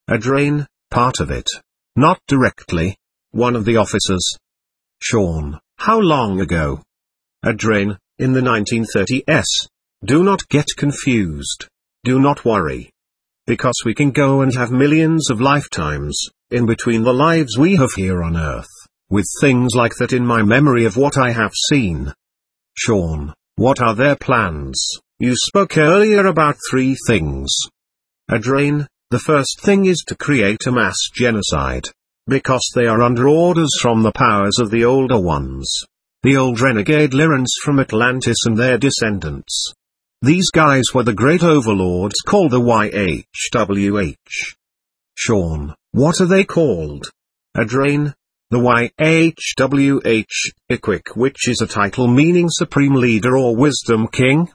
Adrain, part of it. Not directly. One of the officers. Sean, how long ago? Adrain, in the 1930s. Do not get confused. Do not worry. Because we can go and have millions of lifetimes, in between the lives we have here on Earth, with things like that in my memory of what I have seen. Sean, what are their plans? You spoke earlier about 3 things. Adrain, the first thing is to create a mass genocide. Because they are under orders from the powers of the older ones. The old renegade Lyrans from Atlantis and their descendants. These guys were the great overlords called the YHWH. Sean, what are they called? Adrain, the YHWH, Iquick, which is a title meaning Supreme Leader or Wisdom King.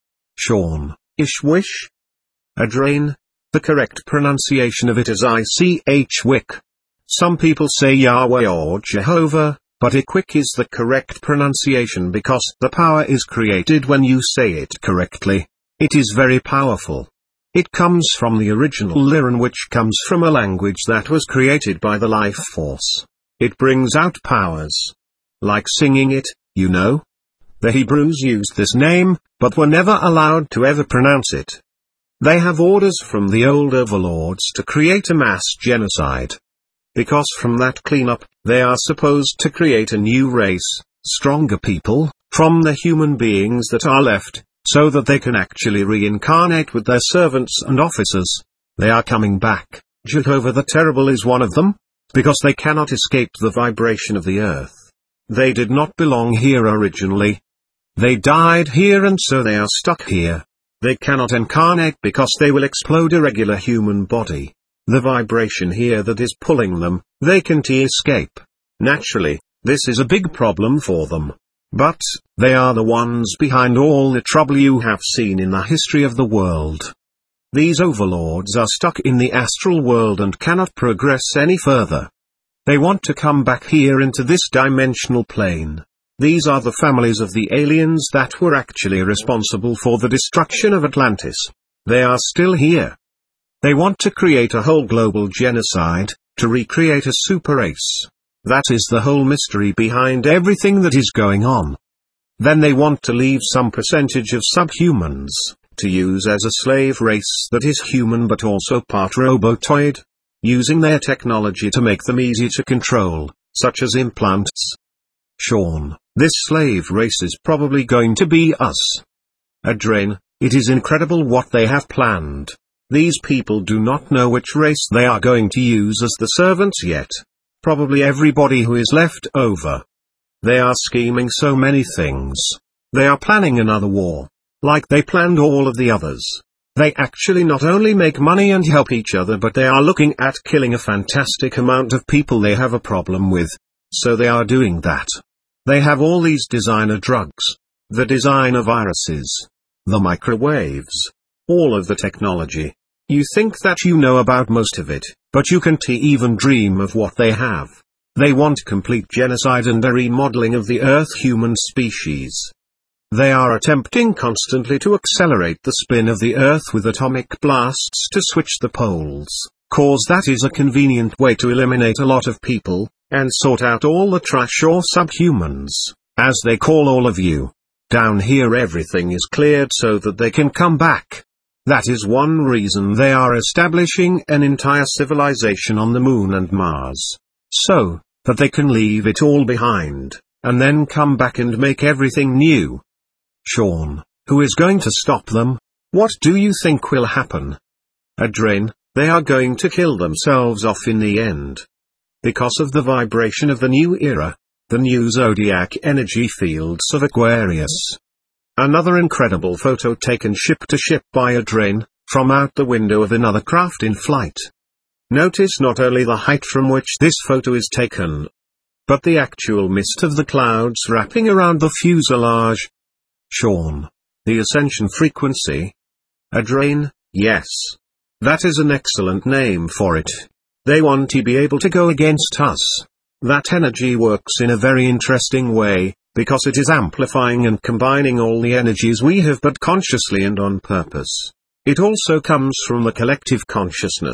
Sean, Ishwish. Adrain, the correct pronunciation of it is ICH-Wick. Some people say Yahweh or Jehovah, but Iquick is the correct pronunciation because the power is created when you say it correctly. It is very powerful. It comes from the original Lyran, which comes from a language that was created by the life force. It brings out powers. Like singing it, you know. The Hebrews used this name, but were never allowed to ever pronounce it. They have orders from the old overlords to create a mass genocide. Because from that cleanup, they are supposed to create a new race, stronger people, from the human beings that are left, so that they can actually reincarnate with their servants and officers. They are coming back. Jehovah the Terrible is one of them, because they cannot escape the vibration of the earth. They did not belong here originally. They died here and so they are stuck here. They cannot incarnate because they will explode a regular human body. The vibration here that is pulling them, they can't escape. Naturally, this is a big problem for them. But, they are the ones behind all the trouble you have seen in the history of the world. These overlords are stuck in the astral world and cannot progress any further. They want to come back here into this dimensional plane. These are the families of the aliens that were actually responsible for the destruction of Atlantis. They are still here. They want to create a whole global genocide, to recreate a super race. That is the whole mystery behind everything that is going on. Then they want to leave some percentage of subhumans, to use as a slave race that is human but also part robotoid, using their technology to make them easy to control, such as implants. Sean, this slave race is probably going to be us. Adrain, it is incredible what they have planned. These people do not know which race they are going to use as the servants yet. Probably everybody who is left over. They are scheming so many things. They are planning another war. Like they planned all of the others. They actually not only make money and help each other, but they are looking at killing a fantastic amount of people they have a problem with. So they are doing that. They have all these designer drugs. The designer viruses. The microwaves. All of the technology. You think that you know about most of it, but you can't even dream of what they have. They want complete genocide and a remodeling of the Earth human species. They are attempting constantly to accelerate the spin of the Earth with atomic blasts to switch the poles, cause that is a convenient way to eliminate a lot of people, and sort out all the trash or subhumans, as they call all of you. Down here everything is cleared so that they can come back. That is one reason they are establishing an entire civilization on the Moon and Mars. So, that they can leave it all behind, and then come back and make everything new. Sean, who is going to stop them? What do you think will happen? Adrain, they are going to kill themselves off in the end. Because of the vibration of the new era, the new zodiac energy fields of Aquarius. Another incredible photo taken ship to ship by Adrain, from out the window of another craft in flight. Notice not only the height from which this photo is taken, but the actual mist of the clouds wrapping around the fuselage. Sean, the ascension frequency. Adrain, yes. That is an excellent name for it. They want to be able to go against us. That energy works in a very interesting way, because it is amplifying and combining all the energies we have but consciously and on purpose. It also comes from the collective consciousness,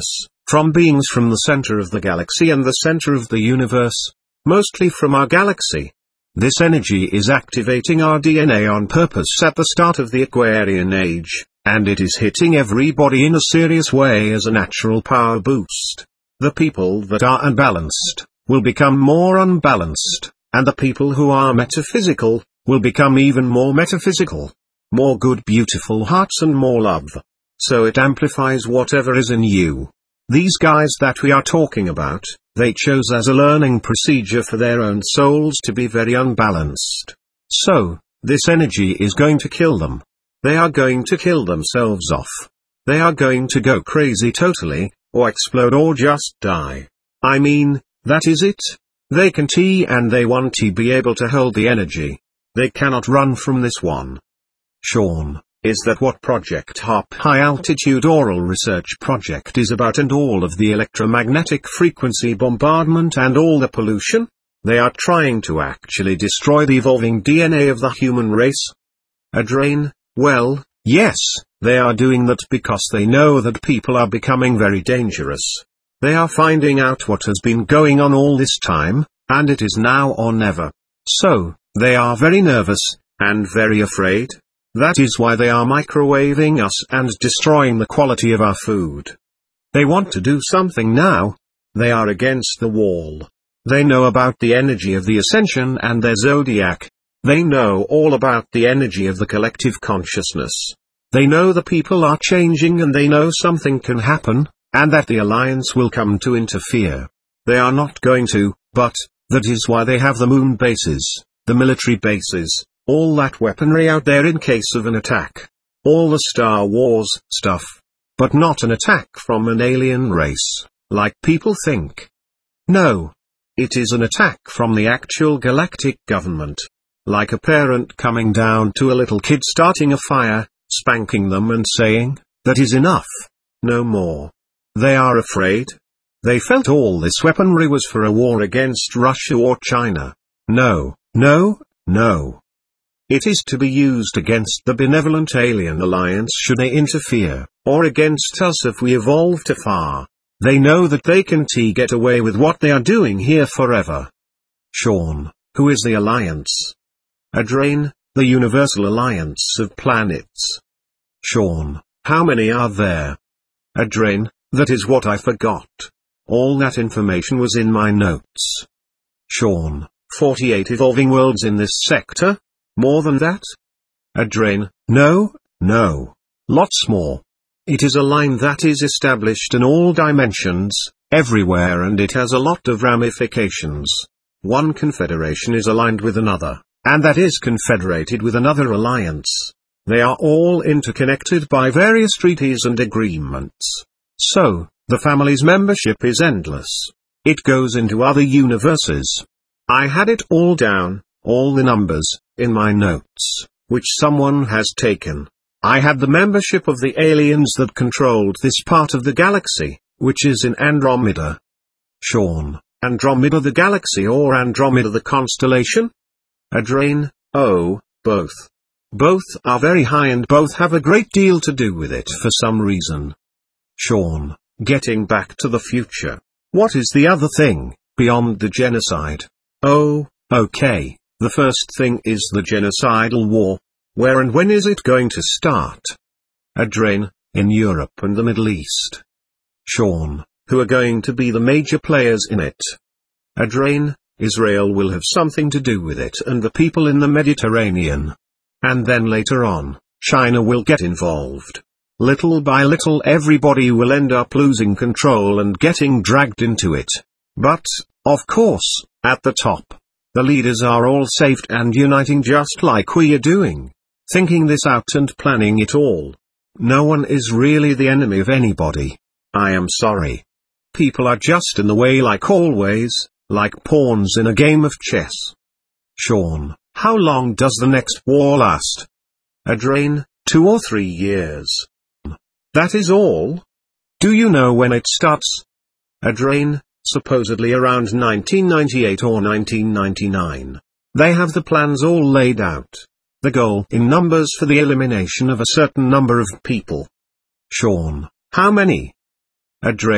from beings from the center of the galaxy and the center of the universe, mostly from our galaxy. This energy is activating our DNA on purpose at the start of the Aquarian Age, and it is hitting everybody in a serious way as a natural power boost. The people that are unbalanced will become more unbalanced, and the people who are metaphysical will become even more metaphysical. More good, beautiful hearts and more love. So it amplifies whatever is in you. These guys that we are talking about, they chose as a learning procedure for their own souls to be very unbalanced. So, this energy is going to kill them. They are going to kill themselves off. They are going to go crazy totally, or explode or just die. I mean, that is it. They can and they want to be able to hold the energy. They cannot run from this one. Sean, is that what Project HARP High Altitude Oral Research Project is about, and all of the electromagnetic frequency bombardment and all the pollution? They are trying to actually destroy the evolving DNA of the human race? Adrain, well, yes, they are doing that because they know that people are becoming very dangerous. They are finding out what has been going on all this time, and it is now or never. So, they are very nervous, and very afraid. That is why they are microwaving us and destroying the quality of our food. They want to do something now. They are against the wall. They know about the energy of the ascension and their zodiac. They know all about the energy of the collective consciousness. They know the people are changing and they know something can happen, and that the alliance will come to interfere. They are not going to, but that is why they have the moon bases, the military bases, all that weaponry out there in case of an attack. All the Star Wars stuff. But not an attack from an alien race, like people think. No. It is an attack from the actual galactic government. Like a parent coming down to a little kid starting a fire, spanking them and saying, "That is enough. No more." They are afraid. They felt all this weaponry was for a war against Russia or China. No, no, no. It is to be used against the benevolent alien alliance should they interfere, or against us if we evolve too far. They know that they can get away with what they are doing here forever. Sean, who is the alliance? Adrain, the Universal Alliance of Planets. Sean, how many are there? Adrain, that is what I forgot. All that information was in my notes. Sean, 48 evolving worlds in this sector? More than that? Adrain, no, no. Lots more. It is a line that is established in all dimensions, everywhere, and it has a lot of ramifications. One confederation is aligned with another, and that is confederated with another alliance. They are all interconnected by various treaties and agreements. So, the family's membership is endless. It goes into other universes. I had it all down, all the numbers, in my notes, which someone has taken. I had the membership of the aliens that controlled this part of the galaxy, which is in Andromeda. Sean, Andromeda the galaxy or Andromeda the constellation? Adrain, oh, both. Both are very high and both have a great deal to do with it for some reason. Sean, getting back to the future. What is the other thing, beyond the genocide? Oh, okay. The first thing is the genocidal war. Where and when is it going to start? Adrain, in Europe and the Middle East. Sean, who are going to be the major players in it? Adrain, Israel will have something to do with it and the people in the Mediterranean. And then later on, China will get involved. Little by little everybody will end up losing control and getting dragged into it. But, of course, at the top, the leaders are all saved and uniting just like we are doing. Thinking this out and planning it all. No one is really the enemy of anybody. I am sorry. People are just in the way like always, like pawns in a game of chess. Sean, how long does the next war last? Adrain, 2 or 3 years. That is all? Do you know when it starts? Adrain, supposedly around 1998 or 1999. They have the plans all laid out. The goal in numbers for the elimination of a certain number of people. Sean, how many? Adrain,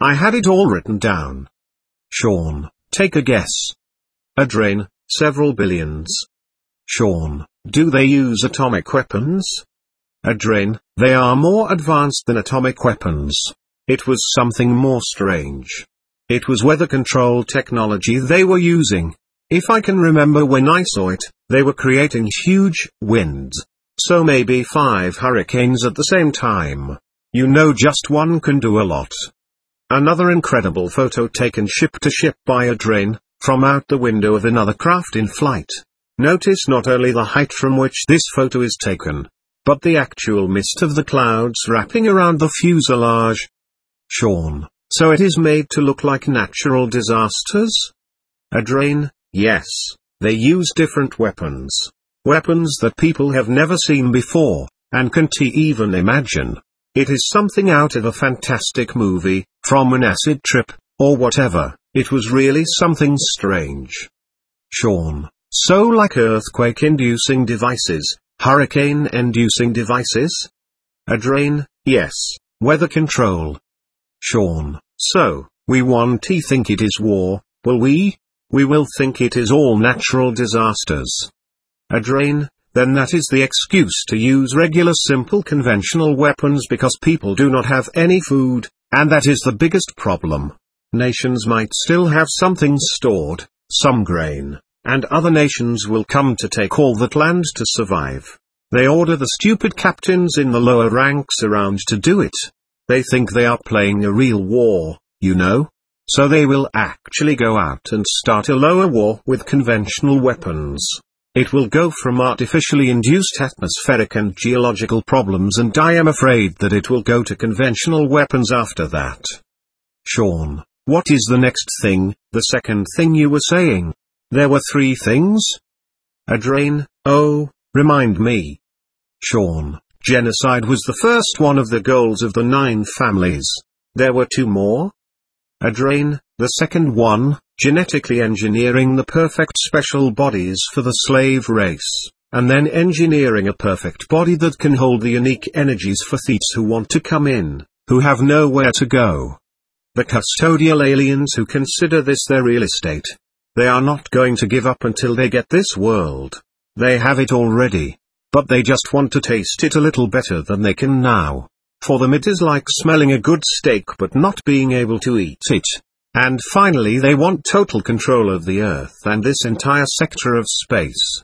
I had it all written down. Sean, take a guess. Adrain, several billions. Sean, do they use atomic weapons? Adrain, they are more advanced than atomic weapons. It was something more strange. It was weather control technology they were using. If I can remember when I saw it, they were creating huge winds. So maybe 5 hurricanes at the same time. You know, just one can do a lot. Another incredible photo taken ship to ship by Adrain, from out the window of another craft in flight. Notice not only the height from which this photo is taken, but the actual mist of the clouds wrapping around the fuselage. Sean, so it is made to look like natural disasters? Adrain, yes, they use different weapons. Weapons that people have never seen before, and can't even imagine. It is something out of a fantastic movie, from an acid trip, or whatever. It was really something strange. Sean, so like earthquake-inducing devices, hurricane-inducing devices? Adrain, yes, weather control. Sean, so, we won't think it is war, will we? We will think it is all natural disasters. Adrain, then that is the excuse to use regular simple conventional weapons because people do not have any food, and that is the biggest problem. Nations might still have something stored, some grain, and other nations will come to take all that land to survive. They order the stupid captains in the lower ranks around to do it. They think they are playing a real war, you know? So they will actually go out and start a lower war with conventional weapons. It will go from artificially induced atmospheric and geological problems, and I am afraid that it will go to conventional weapons after that. Sean, what is the next thing, the second thing you were saying? There were 3 things? Adrain, oh, remind me. Sean, genocide was the first one of the goals of the 9 families. There were 2 more? Adrain, the second one, genetically engineering the perfect special bodies for the slave race, and then engineering a perfect body that can hold the unique energies for thieves who want to come in, who have nowhere to go. The custodial aliens who consider this their real estate. They are not going to give up until they get this world. They have it already. But they just want to taste it a little better than they can now. For them it is like smelling a good steak but not being able to eat it. And finally they want total control of the Earth and this entire sector of space.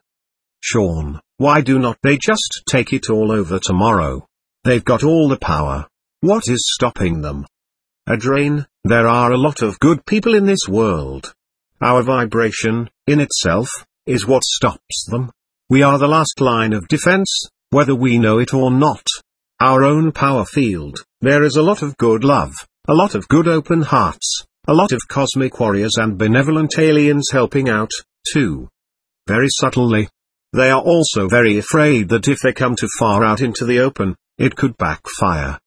Sean, why do not they just take it all over tomorrow? They've got all the power. What is stopping them? Adrain, there are a lot of good people in this world. Our vibration, in itself, is what stops them. We are the last line of defense, whether we know it or not. Our own power field, there is a lot of good love, a lot of good open hearts, a lot of cosmic warriors and benevolent aliens helping out, too. Very subtly. They are also very afraid that if they come too far out into the open, it could backfire.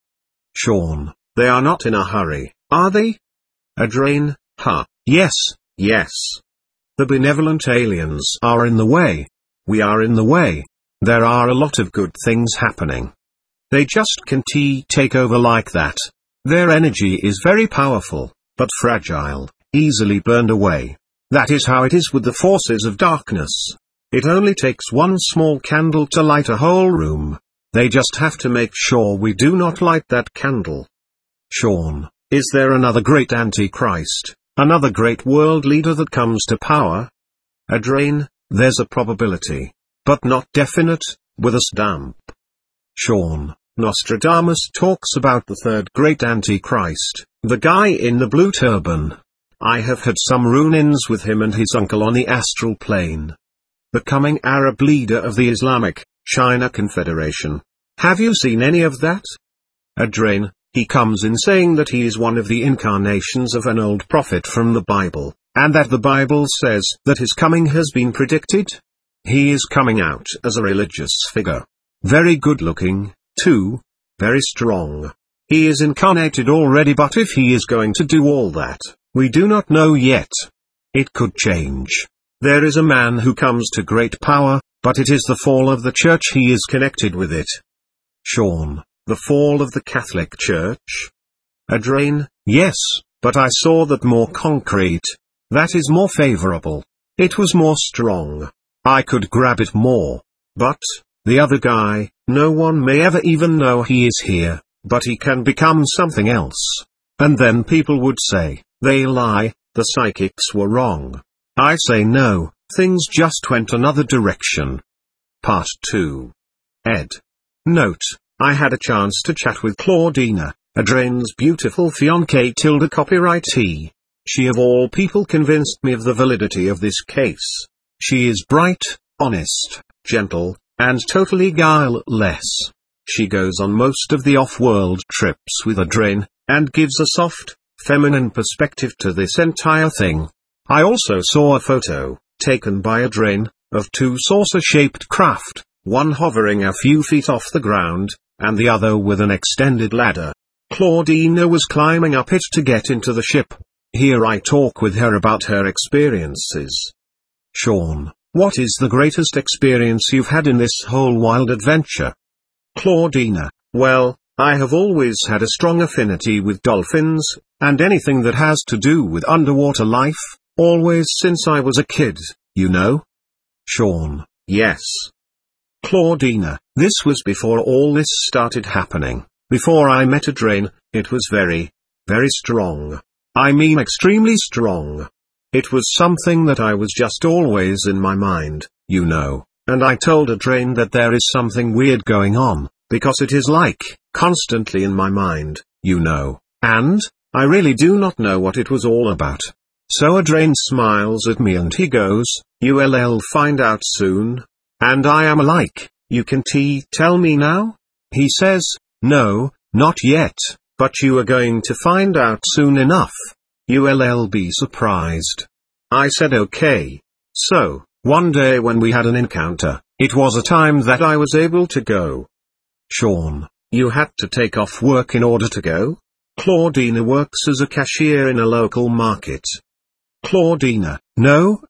Sean, they are not in a hurry, are they? Adrain, yes, yes. The benevolent aliens are in the way. We are in the way. There are a lot of good things happening. They just can't take over like that. Their energy is very powerful, but fragile, easily burned away. That is how it is with the forces of darkness. It only takes one small candle to light a whole room. They just have to make sure we do not light that candle. Sean, is there another great Antichrist, another great world leader that comes to power? Adrain, there's a probability, but not definite, with a stamp. Sean, Nostradamus talks about the third great Antichrist, the guy in the blue turban. I have had some run-ins with him and his uncle on the astral plane. The coming Arab leader of the Islamic China Confederation. Have you seen any of that? Adrain, he comes in saying that he is one of the incarnations of an old prophet from the Bible, and that the Bible says that his coming has been predicted. He is coming out as a religious figure. Very good looking, too. Very strong. He is incarnated already, but if he is going to do all that, we do not know yet. It could change. There is a man who comes to great power, but it is the fall of the church he is connected with it. Sean, the fall of the Catholic Church? Adrain, Yes, but I saw that more concrete. That is more favorable. It was more strong. I could grab it more. But, the other guy, no one may ever even know he is here, but he can become something else. And then people would say, they lie, the psychics were wrong. I say no, things just went another direction. Part 2. Ed. Note, I had a chance to chat with Claudina, Adrian's beautiful fiancée tilde copyrightee. She of all people convinced me of the validity of this case. She is bright, honest, gentle, and totally guileless. She goes on most of the off-world trips with Adrian, and gives a soft, feminine perspective to this entire thing. I also saw a photo, taken by Adrian, of two saucer-shaped craft, one hovering a few feet off the ground, and the other with an extended ladder. Claudina was climbing up it to get into the ship. Here I talk with her about her experiences. Sean, what is the greatest experience you've had in this whole wild adventure? Claudina, well, I have always had a strong affinity with dolphins, and anything that has to do with underwater life, always since I was a kid, you know? Sean, yes. Claudina, this was before all this started happening. Before I met Adrian, it was very, very strong. I mean extremely strong. It was something that I was just always in my mind, you know, and I told Adrian that there is something weird going on, because it is like, constantly in my mind, you know, and, I really do not know what it was all about. So Adrian smiles at me and he goes, you'll find out soon. And I am like, you can tell me now? He says, no, not yet, but you are going to find out soon enough. You'll be surprised. I said okay. So, one day when we had an encounter, it was a time that I was able to go. Sean, you had to take off work in order to go? Claudina works as a cashier in a local market. Claudina, no.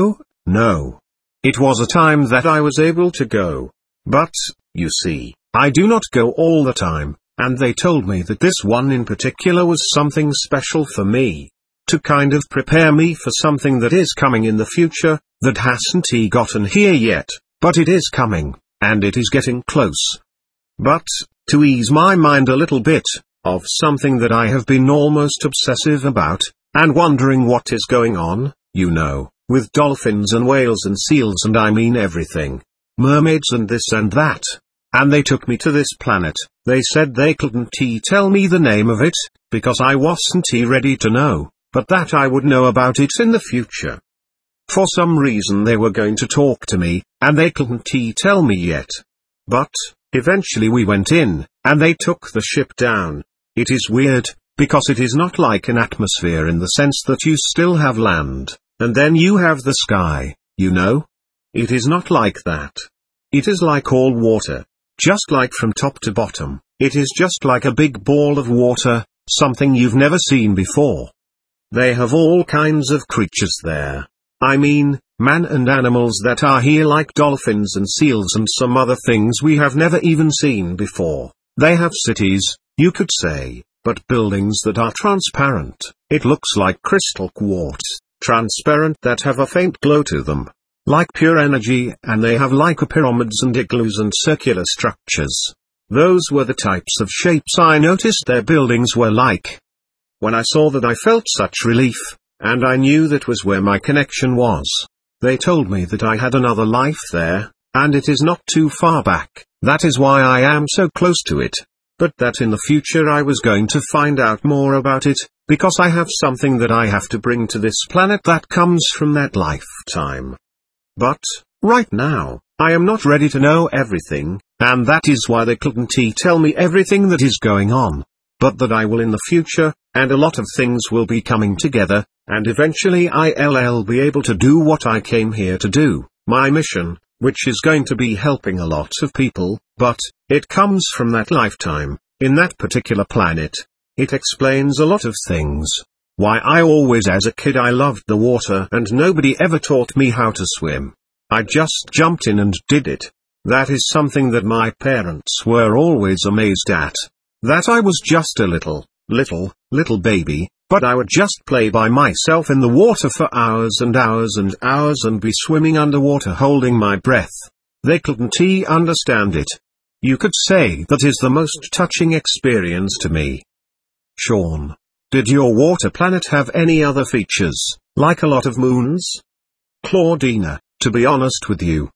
It was a time that I was able to go. But, you see, I do not go all the time, and they told me that this one in particular was something special for me. To kind of prepare me for something that is coming in the future, that hasn't gotten here yet, but it is coming, and it is getting close. But, to ease my mind a little bit, of something that I have been almost obsessive about, and wondering what is going on, you know, with dolphins and whales and seals and I mean everything. Mermaids and this and that. And they took me to this planet. They said they couldn't tell me the name of it, because I wasn't ready to know, but that I would know about it in the future. For some reason they were going to talk to me, and they couldn't tell me yet. But, eventually we went in, and they took the ship down. It is weird, because it is not like an atmosphere in the sense that you still have land, and then you have the sky, you know? It is not like that. It is like all water. Just like from top to bottom, it is just like a big ball of water, something you've never seen before. They have all kinds of creatures there. I mean, man and animals that are here like dolphins and seals and some other things we have never even seen before. They have cities, you could say, but buildings that are transparent. It looks like crystal quartz, transparent that have a faint glow to them. Like pure energy, and they have like pyramids and igloos and circular structures. Those were the types of shapes I noticed their buildings were like. When I saw that I felt such relief, and I knew that was where my connection was. They told me that I had another life there, and it is not too far back, that is why I am so close to it. But that in the future I was going to find out more about it, because I have something that I have to bring to this planet that comes from that lifetime. But, right now, I am not ready to know everything, and that is why they couldn't tell me everything that is going on. But that I will in the future, and a lot of things will be coming together, and eventually I'll be able to do what I came here to do, my mission, which is going to be helping a lot of people, but, it comes from that lifetime, in that particular planet. It explains a lot of things. Why I always as a kid I loved the water and nobody ever taught me how to swim. I just jumped in and did it. That is something that my parents were always amazed at. That I was just a little little baby, but I would just play by myself in the water for hours and hours and hours and be swimming underwater holding my breath. They couldn't understand it. You could say that is the most touching experience to me. Sean. Did your water planet have any other features, like a lot of moons? Claudina. To be honest with you,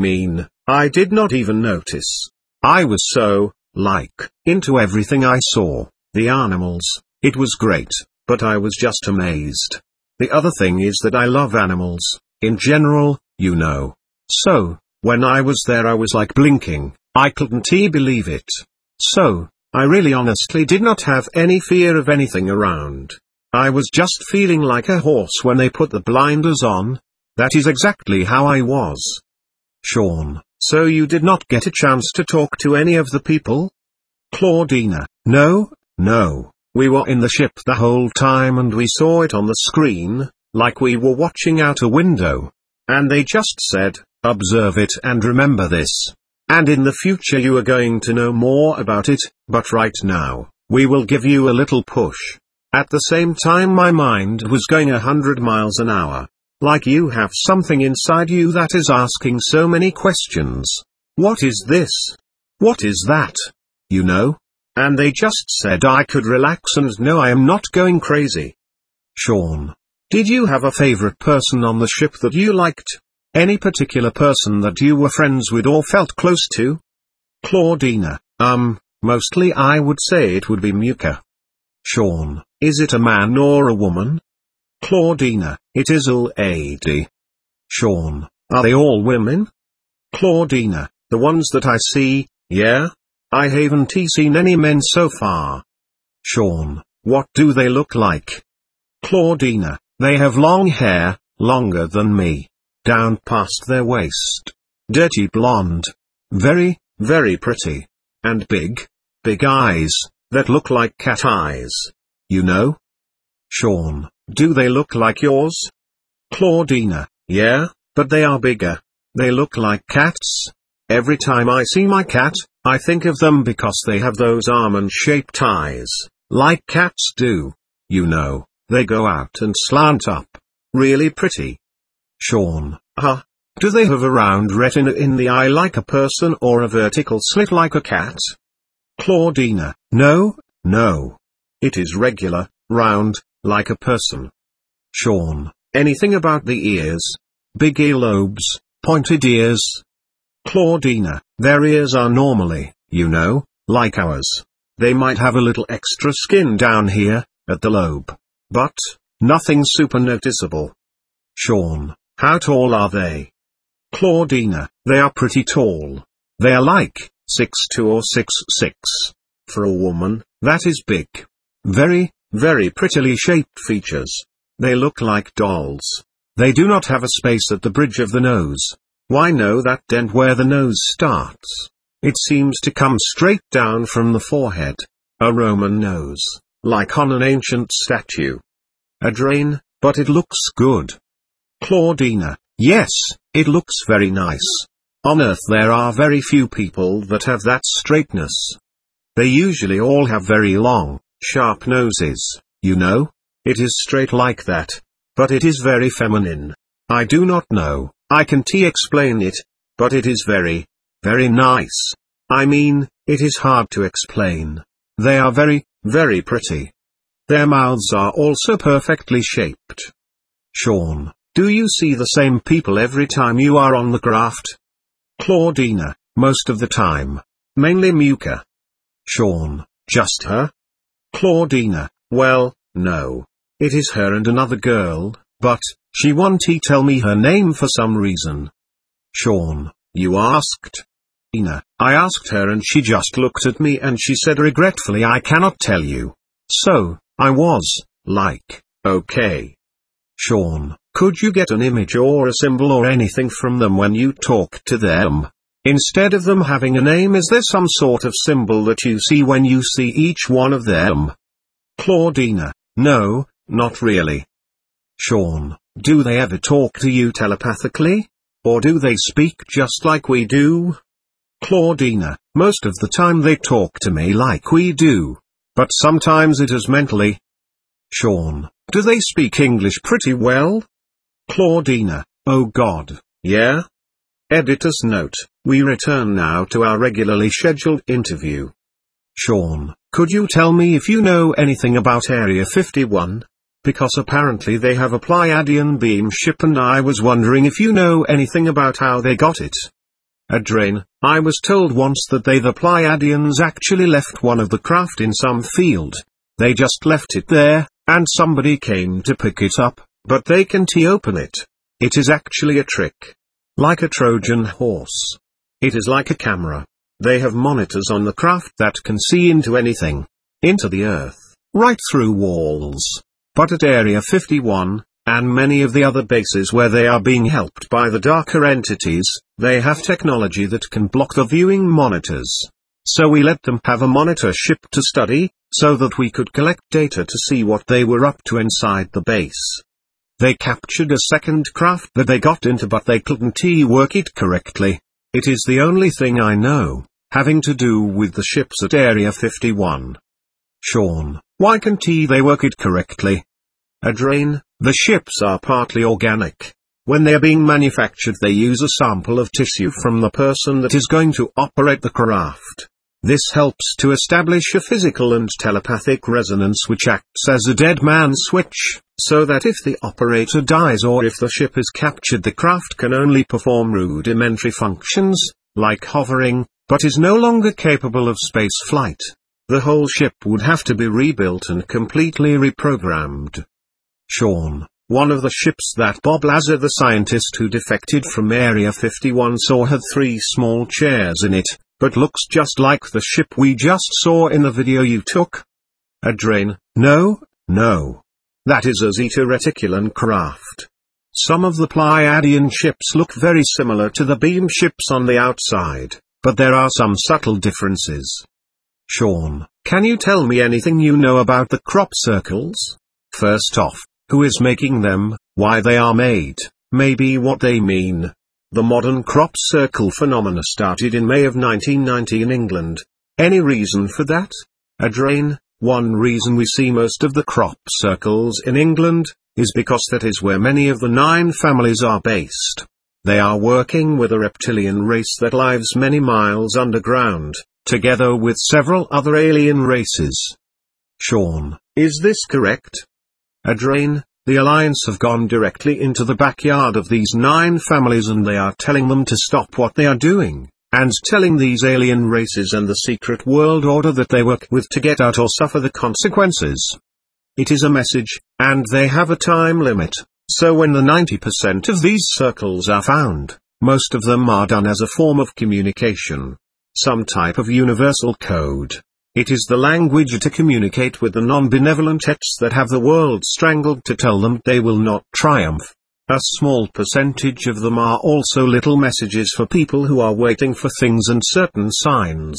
I did not even notice. I was so, into everything I saw, the animals, it was great, but I was just amazed. The other thing is that I love animals, in general, you know. So, when I was there I was like blinking, I couldn't believe it. So, I really honestly did not have any fear of anything around. I was just feeling like a horse when they put the blinders on. That is exactly how I was. Sean. So you did not get a chance to talk to any of the people? Claudina. No. We were in the ship the whole time and we saw it on the screen, like we were watching out a window. And they just said, observe it and remember this. And in the future you are going to know more about it, but right now, we will give you a little push. At the same time my mind was going 100 miles an hour. Like you have something inside you that is asking so many questions. What is this? What is that? You know? And they just said I could relax and know I am not going crazy. Sean. Did you have a favorite person on the ship that you liked? Any particular person that you were friends with or felt close to? Claudina. Mostly I would say it would be Muka. Sean. Is it a man or a woman? Claudina. It is a lady. Sean. Are they all women? Claudina. The ones that I see, yeah. I haven't seen any men so far. Sean. What do they look like? Claudina. They have long hair, longer than me. Down past their waist. Dirty blonde. Very, very pretty. And big eyes, that look like cat eyes. You know? Sean. Do they look like yours? Claudina. Yeah, but they are bigger. They look like cats. Every time I see my cat, I think of them because they have those almond-shaped eyes, like cats do. You know, they go out and slant up. Really pretty. Sean. Do they have a round retina in the eye like a person or a vertical slit like a cat? Claudina. No. It is regular, round, like a person. Sean. Anything about the ears? Big earlobes, pointed ears? Claudina. Their ears are normally, you know, like ours. They might have a little extra skin down here, at the lobe. But, nothing super noticeable. Sean. How tall are they? Claudina. They are pretty tall. They are like 6'2" or 6'6". For a woman, that is big. Very, very prettily shaped features. They look like dolls. They do not have a space at the bridge of the nose. Why no, that dent where the nose starts? It seems to come straight down from the forehead. A Roman nose, like on an ancient statue. A drain, but it looks good. Claudina. Yes, it looks very nice. On Earth there are very few people that have that straightness. They usually all have very long, sharp noses, you know? It is straight like that, but it is very feminine. I do not know, I can't explain it, but it is very, very nice. It is hard to explain. They are very, very pretty. Their mouths are also perfectly shaped. Sean. Do you see the same people every time you are on the craft? Claudina. Most of the time. Mainly Muka. Sean. Just her? Claudina. Well, no. It is her and another girl, but she won't tell me her name for some reason. Sean. You asked? Ina. I asked her and she just looked at me and she said regretfully I cannot tell you. So, I was, like, okay. Sean. Could you get an image or a symbol or anything from them when you talk to them? Instead of them having a name, is there some sort of symbol that you see when you see each one of them? Claudina. No, not really. Sean. Do they ever talk to you telepathically? Or do they speak just like we do? Claudina. Most of the time they talk to me like we do. but sometimes it is mentally. Sean, do they speak English pretty well? Claudina, oh God, yeah? Editor's note, we return now to our regularly scheduled interview. Sean, could you tell me if you know anything about Area 51? Because apparently they have a Pleiadian beam ship and I was wondering if you know anything about how they got it. Adrain, I was told once that the Pleiadians actually left one of the craft in some field. They just left it there, and somebody came to pick it up, but they can't open it. It is actually a trick. Like a Trojan horse. It is like a camera. They have monitors on the craft that can see into anything. Into the earth, right through walls. But at Area 51, and many of the other bases where they are being helped by the darker entities, they have technology that can block the viewing monitors. So we let them have a monitor ship to study, so that we could collect data to see what they were up to inside the base. They captured a second craft that they got into, but they couldn't work it correctly. It is the only thing I know, having to do with the ships at Area 51. Sean, why can't they work it correctly? Adrain, the ships are partly organic. When they are being manufactured they use a sample of tissue from the person that is going to operate the craft. This helps to establish a physical and telepathic resonance which acts as a dead man switch, so that if the operator dies or if the ship is captured the craft can only perform rudimentary functions, like hovering, but is no longer capable of space flight. The whole ship would have to be rebuilt and completely reprogrammed. Sean, one of the ships that Bob Lazar, the scientist who defected from Area 51, saw had 3 small chairs in it, but looks just like the ship we just saw in the video you took. Adrain, no. That is a Zeta Reticulan craft. Some of the Pleiadian ships look very similar to the beam ships on the outside, but there are some subtle differences. Sean, can you tell me anything you know about the crop circles? First off, who is making them, why they are made, maybe what they mean. The modern crop circle phenomena started in May of 1990 in England. Any reason for that? Adrain, one reason we see most of the crop circles in England, is because that is where many of the 9 families are based. They are working with a reptilian race that lives many miles underground, together with several other alien races. Sean, is this correct? Adrain, the Alliance have gone directly into the backyard of these 9 families and they are telling them to stop what they are doing, and telling these alien races and the secret world order that they work with to get out or suffer the consequences. It is a message, and they have a time limit, so when the 90% of these circles are found, most of them are done as a form of communication. Some type of universal code. It is the language to communicate with the non-benevolent ets that have the world strangled to tell them they will not triumph. A small percentage of them are also little messages for people who are waiting for things and certain signs.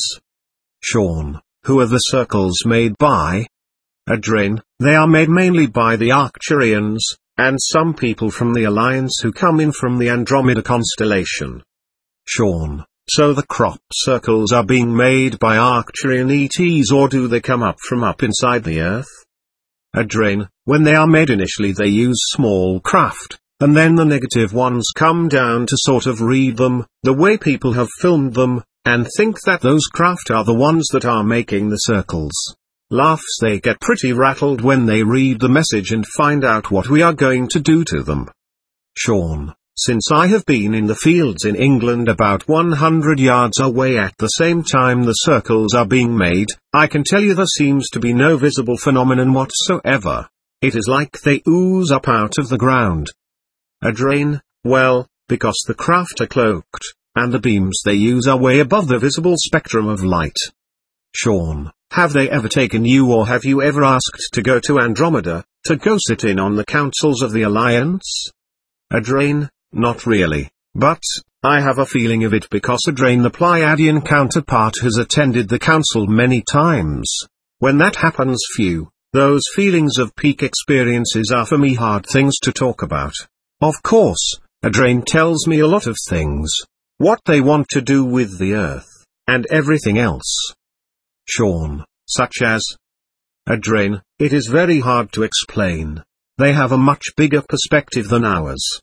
Sean, who are the circles made by? Adrain, they are made mainly by the Arcturians, and some people from the Alliance who come in from the Andromeda constellation. Sean, so the crop circles are being made by Arcturian ETs, or do they come up from up inside the Earth? Adrain, when they are made initially they use small craft, and then the negative ones come down to sort of read them, the way people have filmed them, and think that those craft are the ones that are making the circles. Laughs, they get pretty rattled when they read the message and find out what we are going to do to them. Sean, since I have been in the fields in England about 100 yards away at the same time the circles are being made, I can tell you there seems to be no visible phenomenon whatsoever. It is like they ooze up out of the ground. Adrain, well, because the craft are cloaked, and the beams they use are way above the visible spectrum of light. Sean, have they ever taken you, or have you ever asked to go to Andromeda, to go sit in on the councils of the Alliance? Adrain, not really, but I have a feeling of it because Adrain, the Pleiadian counterpart, has attended the council many times. When that happens, those feelings of peak experiences are for me hard things to talk about. Of course, Adrain tells me a lot of things. What they want to do with the Earth, and everything else. Sean, such as? A drain, it is very hard to explain. They have a much bigger perspective than ours.